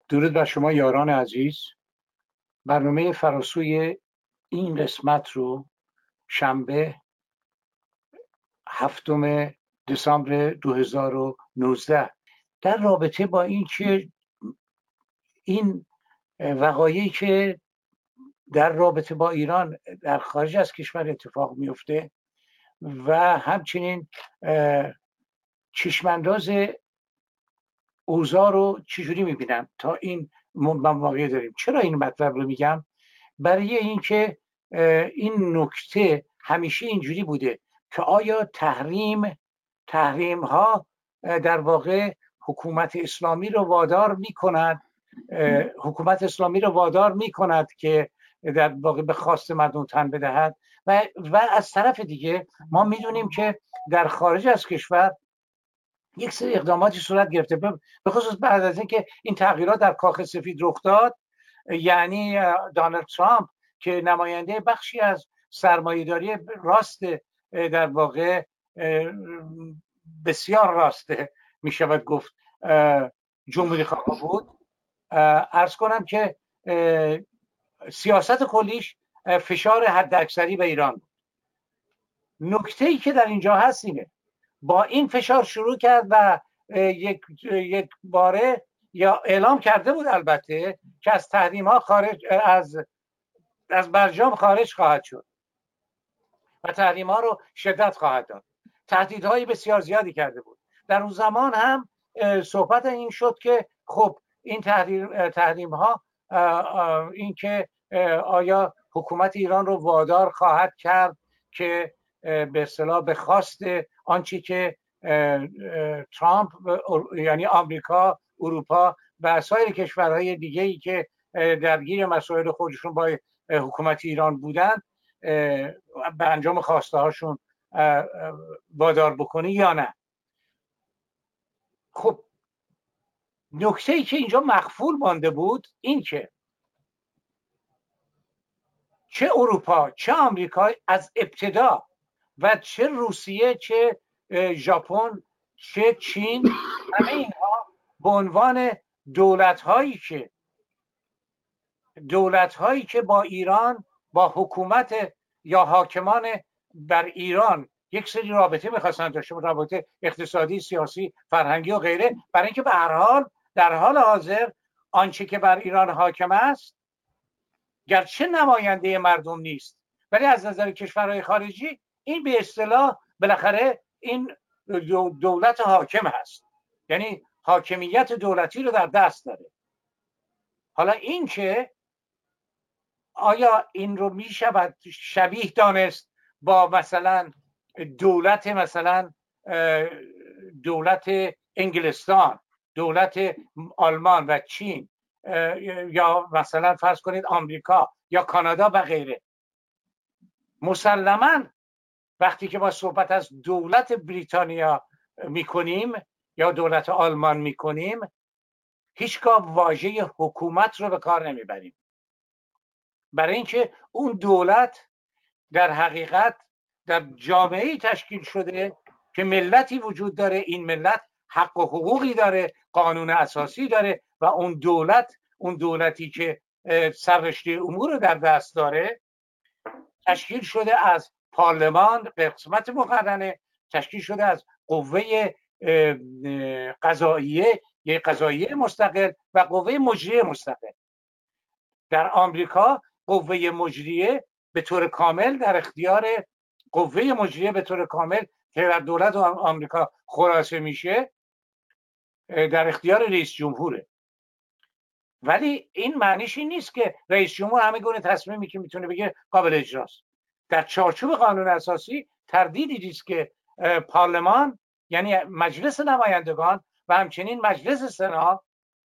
درود بر شما یاران عزیز. برنامه فراسوی این قسمت رو شنبه 7 دسامبر 2019 در رابطه با این وقایعی که در رابطه با ایران در خارج از کشور اتفاق میفته و همچنین چشمانداز اوضاع رو چجوری میبینم تا این واقعی داریم. چرا این مطلب رو میگم؟ برای اینکه این نکته همیشه اینجوری بوده که آیا تحریم ها در واقع حکومت اسلامی رو وادار میکند که در واقع به خواست مردم تن بدهد و از طرف دیگه ما میدونیم که در خارج از کشور یک سری اقداماتی صورت گرفته، به خصوص بعد از اینکه این تغییرات در کاخ سفید رخ داد. یعنی دونالد ترامپ که نماینده بخشی از سرمایه‌داری راست، در واقع بسیار راسته می شود گفت، جمهوری خواه بود، عرض کنم که سیاست کلیش فشار حداکثری به ایران بود. نکته‌ای که در اینجا هست اینه، با این فشار شروع کرد و یک باره یا اعلام کرده بود البته که از تحریم ها از برجام خارج خواهد شد و تحریم ها رو شدت خواهد داد. تهدیدهای بسیار زیادی کرده بود. در اون زمان هم صحبت این شد که خب این تحریم ها این که آیا حکومت ایران رو وادار خواهد کرد که به اصطلاح به خواست آنچه که ترامپ یعنی آمریکا، اروپا و سایر کشورهای دیگه‌ای که درگیر مسائل خودشون با حکومت ایران بودن به انجام خواسته هاشون وادار بکنی یا نه. خب نکته‌ای که اینجا مخفول مانده بود این که چه اروپا چه آمریکا از ابتدا و چه روسیه چه ژاپن چه چین، همه اینها به عنوان دولت‌هایی که با ایران، با حکومت یا حاکمان بر ایران یک سری رابطه می‌خواستن داشته باشن، رابطه اقتصادی، سیاسی، فرهنگی و غیره، برای اینکه به هر حال در حال حاضر آنچه که بر ایران حاکم است گرچه نماینده مردم نیست ولی از نظر کشورهای خارجی این به اصطلاح بالاخره این دولت حاکم هست، یعنی حاکمیت دولتی رو در دست داره. حالا این که آیا این رو می شود شبیه دانست با مثلا دولت انگلستان، دولت آلمان و چین، یا مثلا فرض کنید آمریکا یا کانادا و غیره؟ مسلماً وقتی که ما صحبت از دولت بریتانیا میکنیم یا دولت آلمان میکنیم هیچگاه واژه حکومت رو به کار نمیبریم، برای اینکه اون دولت در حقیقت در جامعه‌ای تشکیل شده که ملتی وجود داره، این ملت حق و حقوقی داره، قانون اساسی داره و اون دولتی که سررشته امور رو در دست داره تشکیل شده از پارلمان به قسمت مقننه، تشکیل شده از قوه قضاییه مستقل و قوه مجریه مستقل. در آمریکا قوه مجریه به طور کامل در اختیار که در دولت آمریکا خلاصه میشه در اختیار رئیس جمهوره. ولی این معنیش این نیست که رئیس جمهور همه گونه تصمیمی که میتونه بگیره قابل اجراست. در چارچوب قانون اساسی تردیدی نیست که پارلمان یعنی مجلس نمایندگان و همچنین مجلس سنا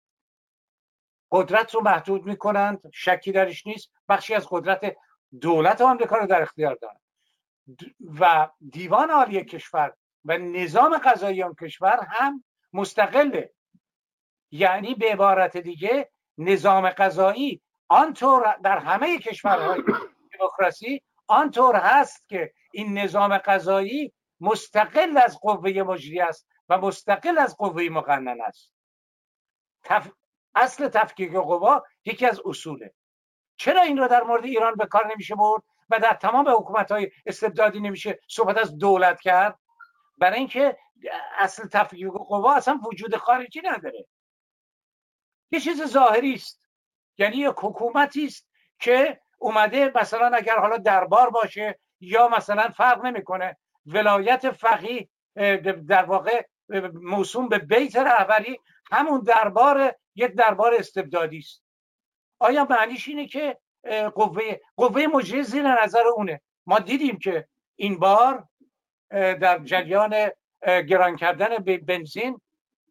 قدرت رو محدود میکنند، شکی درش نیست، بخشی از قدرت دولت آمریکا رو در اختیار دارند و دیوان عالی کشور و نظام قضایی آن کشور هم مستقله. یعنی به عبارت دیگه نظام قضایی آنطور در همه کشورهای دموکراسی آنطور هست که این نظام قضایی مستقل از قوه مجریه است و مستقل از قوه مقننه است. اصل تفکیک قوا یکی از اصوله. چرا این رو در مورد ایران به کار نمیشه برد و در تمام حکومت‌های استبدادی نمیشه صحبت از دولت کرد؟ برای اینکه اصل تفکیک قوا اصلا وجود خارجی نداره، یه چیز ظاهری است. یعنی یک حکومتی است که اومده، مثلا اگر حالا دربار باشه یا مثلا فرق نمیکنه ولایت فقیه در واقع موسوم به بیت رهبری، همون دربار یک دربار استبدادی است. آیا معنیش اینه که قوه مجریه زیر نظر اونه؟ ما دیدیم که این بار در جریان گران کردن بنزین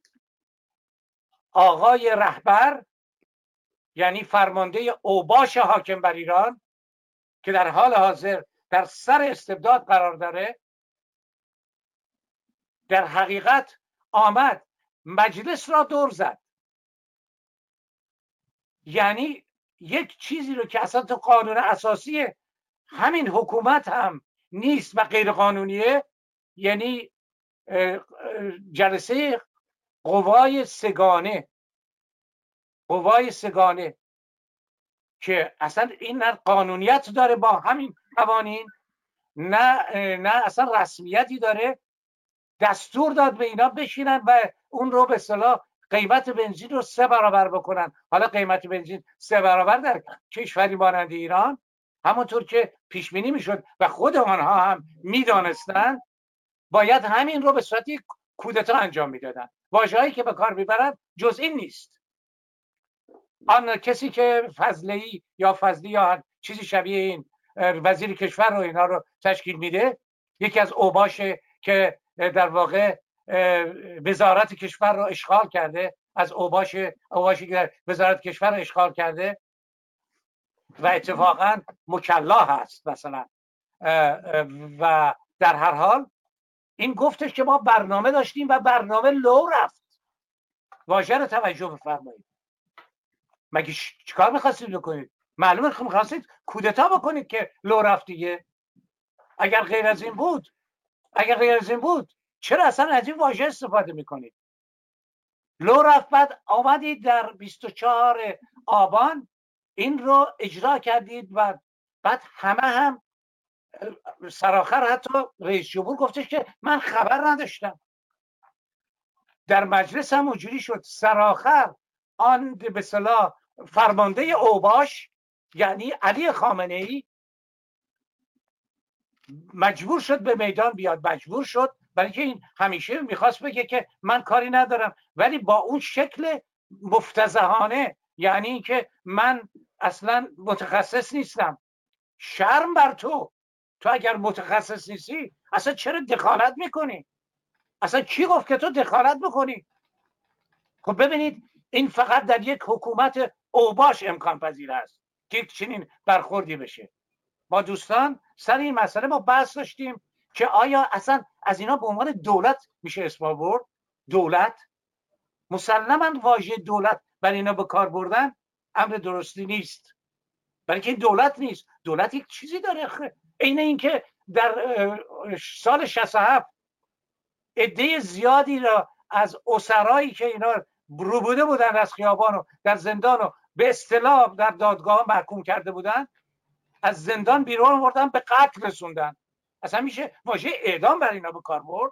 آقای رهبر، یعنی فرمانده اوباش حاکم بر ایران که در حال حاضر در سر استبداد قرار داره، در حقیقت آمد مجلس را دور زد. یعنی یک چیزی رو که اصلا تو قانون اساسی همین حکومت هم نیست و غیر قانونیه، یعنی جلسه قوای سگانه که اصلا این نه قانونیت داره با همین قوانین، نه اصلا رسمیتی داره، دستور داد به اینا بشینن و اون رو به اصطلاح قیمت بنزین رو 3 برابر بکنن. حالا قیمت بنزین 3 برابر در کشوری مانند ایران، همونطور که پیش بینی میشد و خود آنها هم میدانستن، باید همین رو به صورت کودتا انجام میدادن. واژه‌ای که به کار میبرن جز این نیست. آن کسی که فضلی یا چیزی شبیه این وزیر کشور رو اینا رو تشکیل میده، یکی از اوباشه که در واقع وزارت کشور رو اشغال کرده، از اوباشی که وزارت کشور رو اشغال کرده و اتفاقا مکلا هست مثلا. و در هر حال این گفتش که ما برنامه داشتیم و برنامه لو رفت. واژه رو توجه بفرمایید. مگه چیکار می‌خواستید بکنید؟ معلومه که می‌خواستید کودتا بکنید که لو رفت دیگه. اگر غیر از این بود چرا اصلا از این واژه استفاده می‌کنید؟ لو رفت. بعد آمدید در 24 آبان این رو اجرا کردید و بعد همه هم سرآخر حتی رئیس جمهور گفتش که من خبر نداشتم. در مجلس هم اونجوری شد. سرآخر آن به اصطلاح فرمانده اوباش یعنی علی خامنه‌ای مجبور شد به میدان بیاد. مجبور شد برای که این همیشه میخواست بگه که من کاری ندارم، ولی با اون شکل مفتضحانه، یعنی اینکه من اصلا متخصص نیستم. شرم بر تو اگر متخصص نیستی اصلا چرا دخالت میکنی؟ اصلا کی گفت که تو دخالت بکنی؟ خب ببینید این فقط در یک حکومت اوباش امکان پذیر است که چنین برخوردی بشه. با دوستان سر این مسئله ما بحث داشتیم که آیا اصلا از اینا به عنوان دولت میشه اسم برد؟ دولت مسلماً واژه دولت برای اینا به کار بردن امر درستی نیست، برای که این دولت نیست. دولت یک چیزی داره. اینه این که در سال 67 عده زیادی را از اسرایی که اینا روبوده بودن از خیابان و در زندان و به اصطلاح در دادگاه محکوم کرده بودن، از زندان بیرون آوردن به قتل رسوندن. اصلا میشه واژه اعدام برای اینا به کار برد؟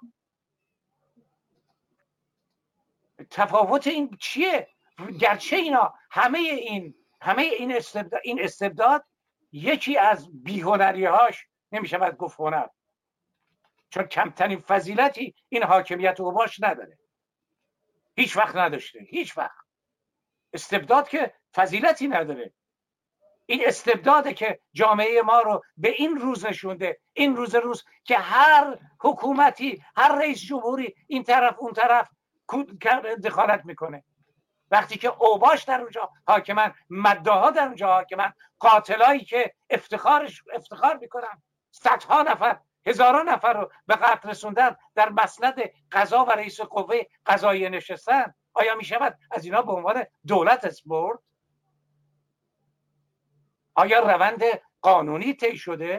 تفاوت این چیه؟ گرچه اینا همه این استبداد یکی از بی‌هنری‌هاش نمیشه باید گفت هنر، چون کمترین فضیلتی این حاکمیت اوباش نداره، هیچ وقت نداشته، هیچ وقت. استبداد که فضیلتی نداره. این استبداده که جامعه ما رو به این روز نشونده، این روز که هر حکومتی، هر رئیس جمهوری این طرف اون طرف دخالت میکنه. وقتی که اوباش در اونجا حاکمن، مداها در اونجا حاکمن، قاتلایی که افتخار میکنن صدها نفر، هزاران نفر رو به قتل رسوندن، در مسند قضا و رئیس قوه قضاییه نشستن، آیا میشود از اینا به عنوان دولت اسم برد؟ آیا روند قانونی طی شده؟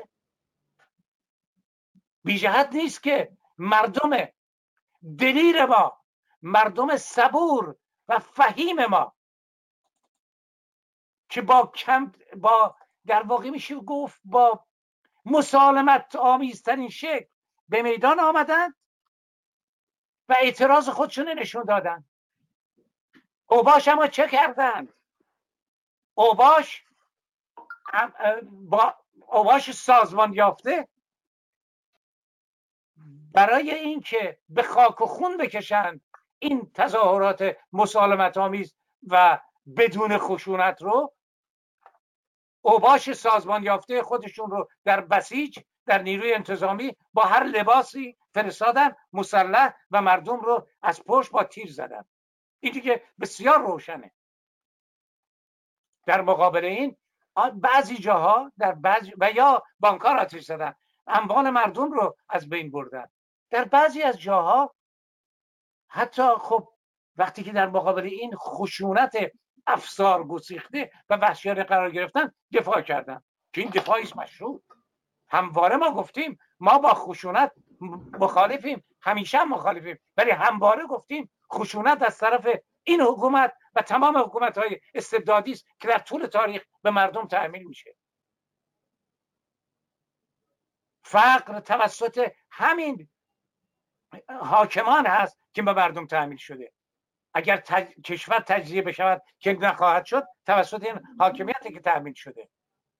بی جهت نیست که مردم دلیر ما، مردم صبور و فهیم ما که با در واقع میشه گفت با مسالمت آمیزترین شکل به میدان آمدند و اعتراض خودشون نشون دادن. اوباش اما چه کردند؟ اوباش سازمان یافته برای اینکه به خاک و خون بکشند این تظاهرات مسالمت آمیز و بدون خشونت رو، اوباش سازمان یافته خودشون رو در بسیج، در نیروی انتظامی با هر لباسی فرستادن، مسلح و مردم رو از پشت با تیر زدن. این دیگه بسیار روشنه. در مقابل این بعضی جاها و یا بانک‌ها آتش زدن، اموال مردم رو از بین بردن. در بعضی از جاها حتی خب وقتی که در مقابل این خشونت افسار گسیخته و وحشیانه قرار گرفتن، دفاع کردن که این دفاعی است مشروع. همواره ما گفتیم ما با خشونت مخالفیم، همیشه هم مخالفیم، ولی همواره گفتیم خشونت از طرف این حکومت و تمام حکومت‌های استبدادی است که در طول تاریخ به مردم تحمیل میشه. فقر توسط همین حاکمان هست که به مردم تحمیل شده. اگر کشور تجزیه بشود که نخواهد شد، توسط این حاکمیتی که تحمیل شده.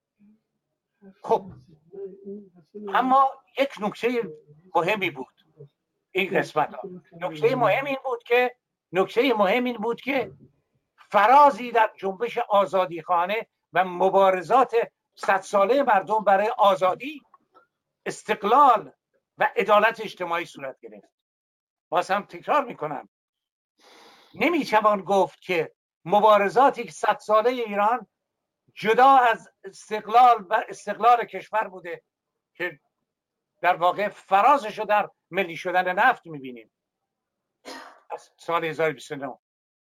خب اما یک نکته مهمی بود این قسمت ها. نکته مهم این بود که فرازی در جنبش آزادیخوانه و مبارزات 100 ساله مردم برای آزادی، استقلال و عدالت اجتماعی صورت گرفت. باز هم تکرار میکنم، نمیتوان گفت که مبارزاتی که 100 ساله ایران جدا از استقلال و استقلال کشور بوده که در واقع فرازشو در ملی شدن نفت میبینیم از سال 1029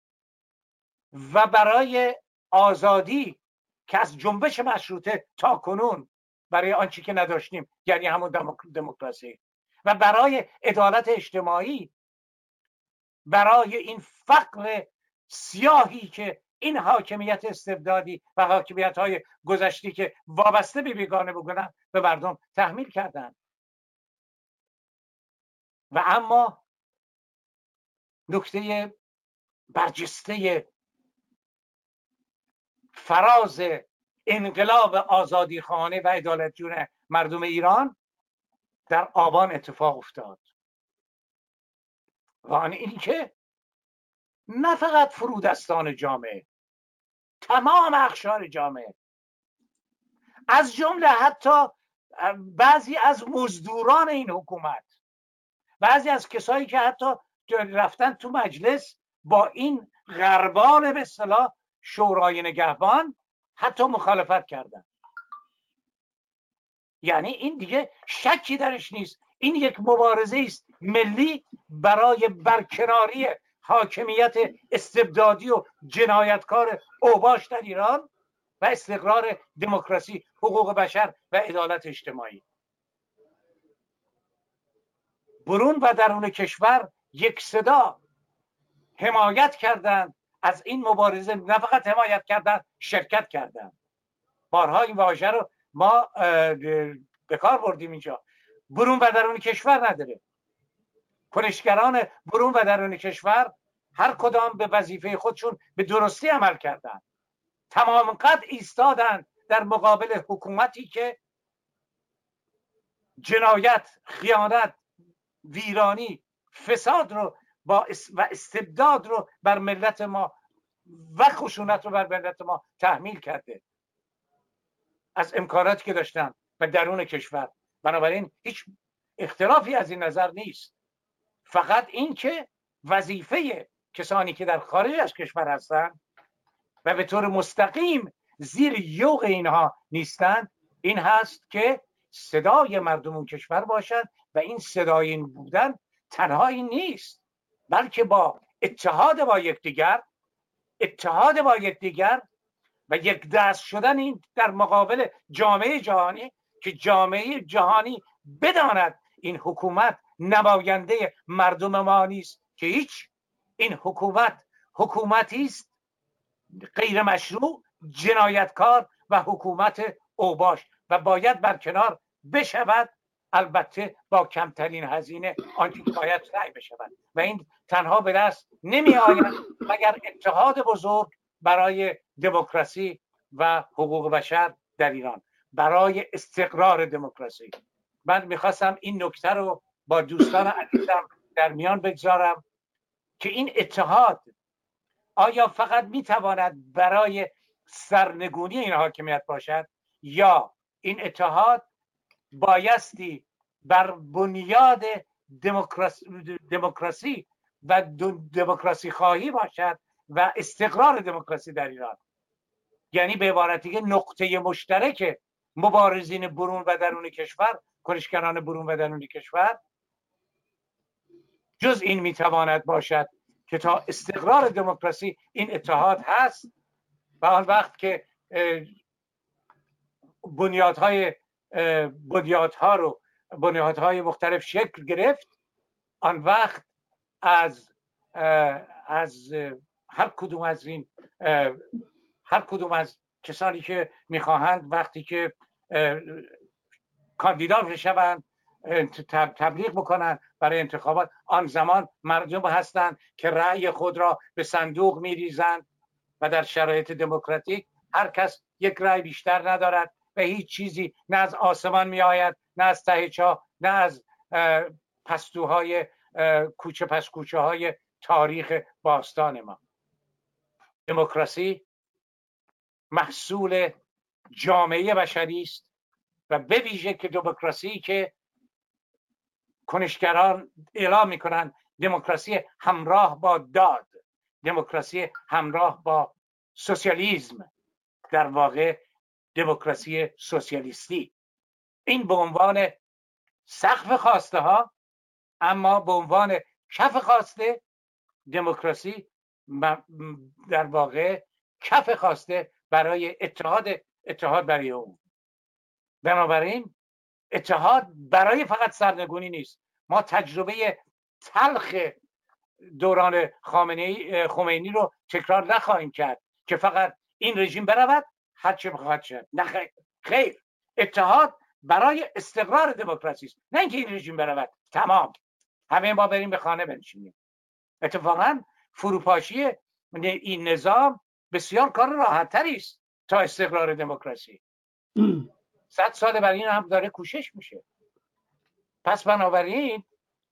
و برای آزادی که از جنبش مشروطه تا کنون برای آنچه که نداشتیم، یعنی همون دموکراسی، و برای عدالت اجتماعی، برای این فقر سیاهی که این حاکمیت استبدادی و حاکمیت‌های گذشتی که وابسته به بیگانه بودن به مردم تحمیل کردند. و اما نکته برجسته فراز انقلاب آزادیخوانه و عدالتجوی مردم ایران در آبان اتفاق افتاد. و آن این که نه فقط فرودستان جامعه، تمام اقشار جامعه، از جمله حتی بعضی از مزدوران این حکومت، بعضی از کسایی که حتی رفتن تو مجلس با این غربال به اصطلاح شورای نگهبان حتی مخالفت کردن. یعنی این دیگه شکی درش نیست، این یک مبارزه است ملی برای برکناری حاکمیت استبدادی و جنایتکار اوباش در ایران و استقرار دموکراسی، حقوق بشر و عدالت اجتماعی. برون و درون کشور یک صدا حمایت کردند از این مبارزه، نه فقط حمایت کردند، شرکت کردند. بارها این واژه رو ما به کار بردیم اینجا. برون و درون کشور نداره. کنشگران برون و درون کشور هر کدام به وظیفه خودشون به درستی عمل کردند. تمام قد ایستادند در مقابل حکومتی که جنایت، خیانت، ویرانی، فساد رو و استبداد رو بر ملت ما و خشونت رو بر ملت ما تحمیل کرده از امکاناتی که داشتن و درون کشور. بنابراین هیچ اختلافی از این نظر نیست، فقط این که وظیفه کسانی که در خارج از کشور هستند و به طور مستقیم زیر یوغ اینها نیستند، این هست که صدای مردم اون کشور باشد و این صدای این بودن تنها این نیست، بلکه با اتحاد با یکدیگر و یک دست شدن این در مقابل جامعه جهانی، که جامعه جهانی بداند این حکومت نماینده مردم ما نیست که هیچ، این حکومتی است غیر مشروع جنایتکار و حکومت اوباش و باید برکنار بشود، البته با کمترین هزینه آنچه که باید سعی بشود و این تنها به دست نمی آید مگر اتحاد بزرگ برای دموکراسی و حقوق بشر در ایران، برای استقرار دموکراسی. من میخواستم این نکته رو با دوستان عزیزم در میان بگذارم که این اتحاد آیا فقط میتواند برای سرنگونی این حاکمیت باشد یا این اتحاد بایستی بر بنیاد دموکراسی و دموکراسی خواهی باشد و استقرار دموکراسی در ایران. یعنی به عبارت دیگه نقطه مشترک مبارزین برون و درون کشور، کنشگران برون و درون کشور، جز این میتواند باشد که تا استقرار دموکراسی این اتحاد هست و آن وقت که بنیادهای مختلف شکل گرفت، آن وقت از هر کدوم از کسانی که میخواهند وقتی که کاندیدا بشوند تبلیغ بکنن برای انتخابات، آن زمان مردم هستند که رأی خود را به صندوق میریزند و در شرایط دموکراتیک هر کس یک رأی بیشتر ندارد و هیچ چیزی نه از آسمان می آید، نه از ته چاه، نه از پستوهای کوچه پس کوچه های تاریخ باستان ما. دموکراسی محصول جامعه بشری است و به ویژه که دموکراسی که کنشگران اعلام میکنن دموکراسی همراه با داد، دموکراسی همراه با سوسیالیسم، در واقع دموکراسی سوسیالیستی، این به عنوان سقف خواسته ها، اما به عنوان کف خواسته دموکراسی در واقع کف خواسته برای اتحاد برای اون. بنابراین اتحاد برای فقط سرنگونی نیست. ما تجربه تلخ دوران خمینی رو تکرار نخواهیم کرد که فقط این رژیم برود هر چه بخواهد شد. نه خیر، اتحاد برای استقرار دموکراسی است، نه اینکه این رژیم برود تمام همه ما بریم به خانه بنشینیم. اتفاقا فروپاشی این نظام بسیار کار راحت تری است تا استقرار دموکراسی. 100 سال برای این هم داره کوشش میشه. پس بنابراین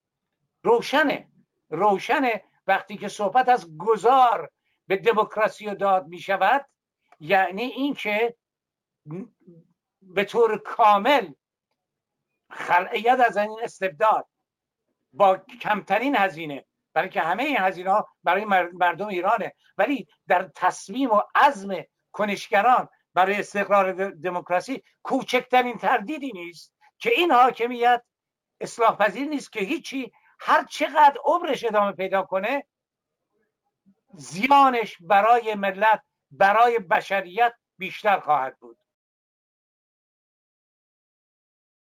روشنه وقتی که صحبت از گذار به دموکراسی و داد می شود، یعنی این که به طور کامل خلعیت از این استبداد با کمترین هزینه، برای که همه این هزینه ها برای مردم ایرانه، ولی در تصمیم و عزم کنشگران برای استقرار دموکراسی کوچکترین تردیدی نیست که این حاکمیت اصلاح پذیر نیست، که هیچی هر چقدر عمرش ادامه پیدا کنه زیانش برای ملت، برای بشریت بیشتر خواهد بود.